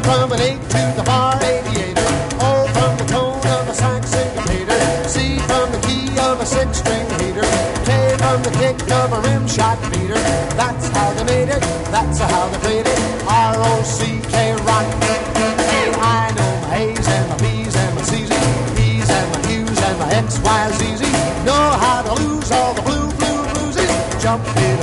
from an 8 to the bar 88er. O from the tone of a sax syncopator. C from the key of a 6-string heater. K from the kick of a rim shot beater. That's how they made it, that's how they played it. R-O-C-K rock. Hey, I know my A's and my B's and my C's, P's and my Q's and my X, Y, Z's. Know how to lose all the bluesies. Jump in